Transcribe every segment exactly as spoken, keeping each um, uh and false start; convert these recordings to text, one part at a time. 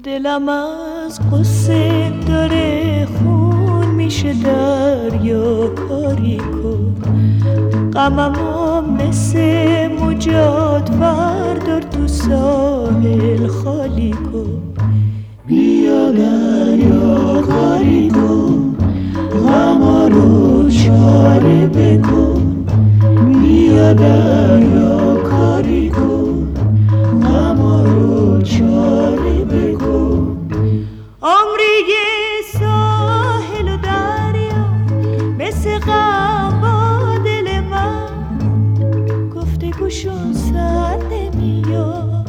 دلم از قصه داره خون میشه دریا کاری کن، غممو مثل مجاد بردار تو ساحل خالی کن. بیا دریا کاری کن، غما رو چاره بکن. بیا دریا کاری کن، غما رو چاره بکن. عمری ساحل و دریا مثل غم با دل من، گفته گوشون سر نمیاد.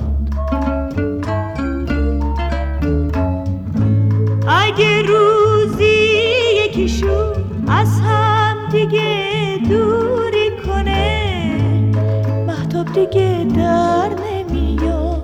اگه روزی یکیشون از هم دیگه دوری کنه، مهتاب دیگه در نمیاد.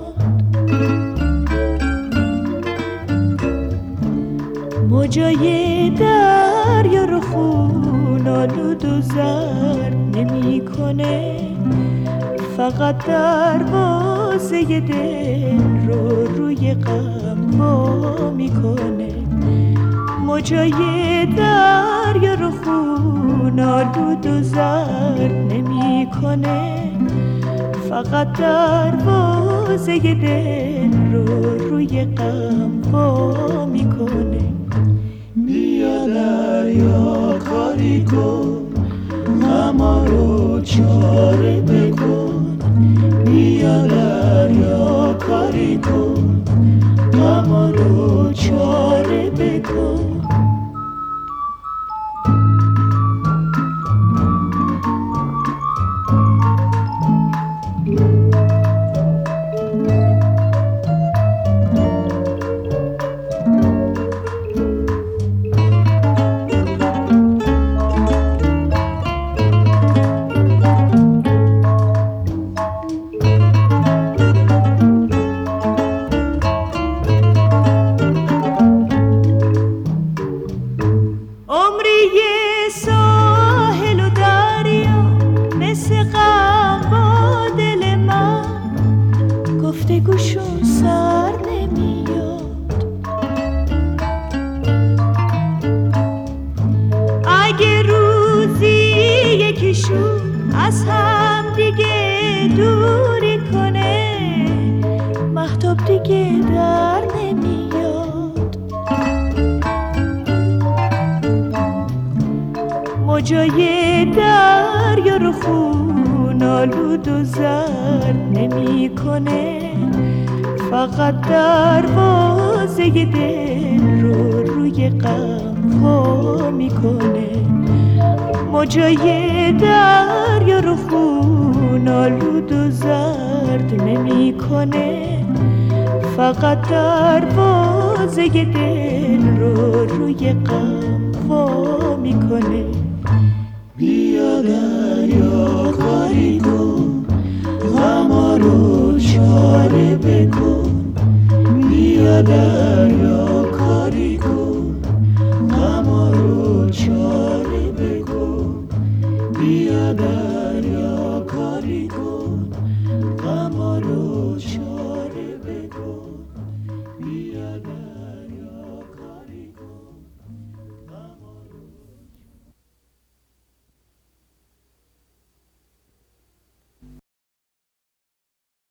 موجای دریا رو خون آلود و زرد نمی کنه، فقط دروازه دل رو روی غم وا میکنه. موجای دریا رو خون آلود و زرد نمی کنه، فقط دروازه دل رو روی غم وا میکنه. بیا دریا کاری کن، غما رو چاره بکن. بیا دریا کاری کن، غما رو چاره بکن. ساحل و دریا مثل غم با دل من، گفته گوشون سر نمیاد. اگه روزی یکیشون از هم دیگه دوری کنه، مهتاب دیگه در نمیاد. موجای دریا رو خون آلود و زرد نمی کنه، فقط دروازه دل رو روی غم وا میکنه. موجای دریا رو خون آلود و زرد نمی کنه، فقط دروازه دل رو روی غم وا میکنه. بیا دریا کاری کن، غما رو چاره بکن. بیا دریا